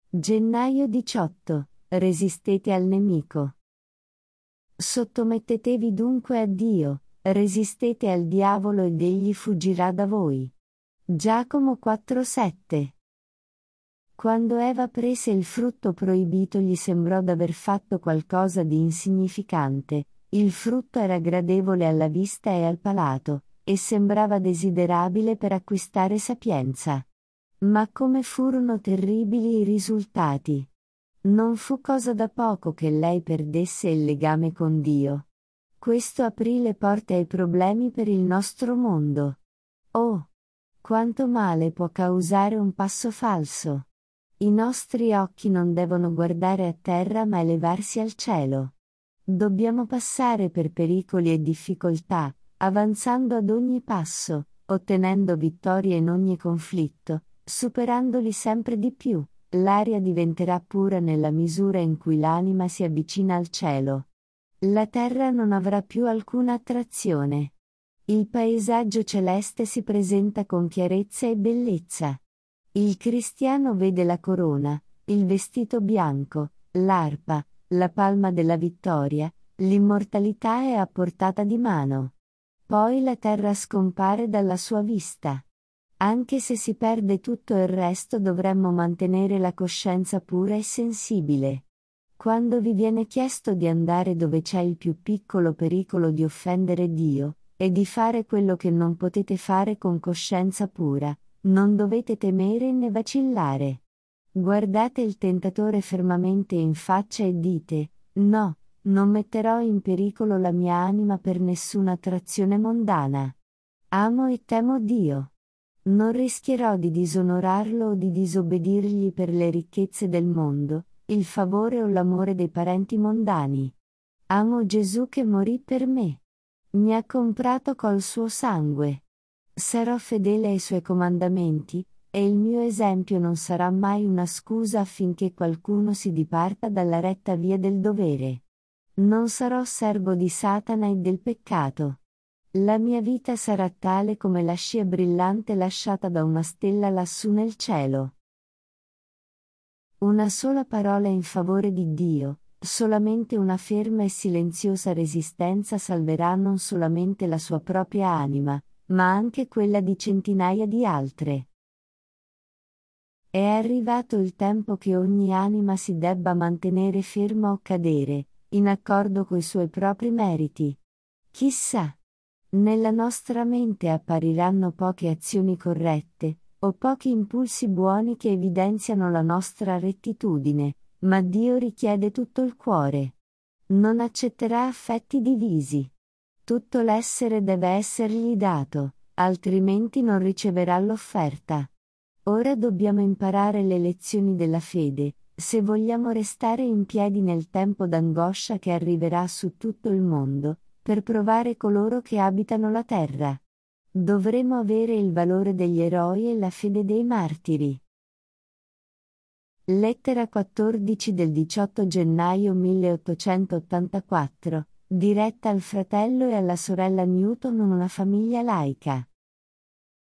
Gennaio 18. Resistete al nemico. Sottomettetevi dunque a Dio, resistete al diavolo ed egli fuggirà da voi. Giacomo 4,7. Quando Eva prese il frutto proibito gli sembrò d'aver fatto qualcosa di insignificante. Il frutto era gradevole alla vista e al palato, e sembrava desiderabile per acquistare sapienza. Ma come furono terribili i risultati! Non fu cosa da poco che lei perdesse il legame con Dio. Questo aprì le porte ai problemi per il nostro mondo. Oh! Quanto male può causare un passo falso! I nostri occhi non devono guardare a terra ma elevarsi al cielo. Dobbiamo passare per pericoli e difficoltà, avanzando ad ogni passo, ottenendo vittorie in ogni conflitto, superandoli sempre di più. L'aria diventerà pura nella misura in cui l'anima si avvicina al cielo. La terra non avrà più alcuna attrazione. Il paesaggio celeste si presenta con chiarezza e bellezza. Il cristiano vede la corona, il vestito bianco, l'arpa, la palma della vittoria, l'immortalità è a portata di mano. Poi la terra scompare dalla sua vista. Anche se si perde tutto il resto dovremmo mantenere la coscienza pura e sensibile. Quando vi viene chiesto di andare dove c'è il più piccolo pericolo di offendere Dio, e di fare quello che non potete fare con coscienza pura, non dovete temere né vacillare. Guardate il tentatore fermamente in faccia e dite: no, non metterò in pericolo la mia anima per nessuna attrazione mondana. Amo e temo Dio. Non rischierò di disonorarlo o di disobbedirgli per le ricchezze del mondo, il favore o l'amore dei parenti mondani. Amo Gesù che morì per me. Mi ha comprato col suo sangue. Sarò fedele ai suoi comandamenti, e il mio esempio non sarà mai una scusa affinché qualcuno si diparta dalla retta via del dovere. Non sarò servo di Satana e del peccato. La mia vita sarà tale come la scia brillante lasciata da una stella lassù nel cielo. Una sola parola in favore di Dio, solamente una ferma e silenziosa resistenza salverà non solamente la sua propria anima, ma anche quella di centinaia di altre. È arrivato il tempo che ogni anima si debba mantenere ferma o cadere, in accordo coi suoi propri meriti. Chissà! Nella nostra mente appariranno poche azioni corrette, o pochi impulsi buoni che evidenziano la nostra rettitudine, ma Dio richiede tutto il cuore. Non accetterà affetti divisi. Tutto l'essere deve essergli dato, altrimenti non riceverà l'offerta. Ora dobbiamo imparare le lezioni della fede, se vogliamo restare in piedi nel tempo d'angoscia che arriverà su tutto il mondo, per provare coloro che abitano la terra. Dovremo avere il valore degli eroi e la fede dei martiri. Lettera 14 del 18 gennaio 1884, diretta al fratello e alla sorella Newton in una famiglia laica.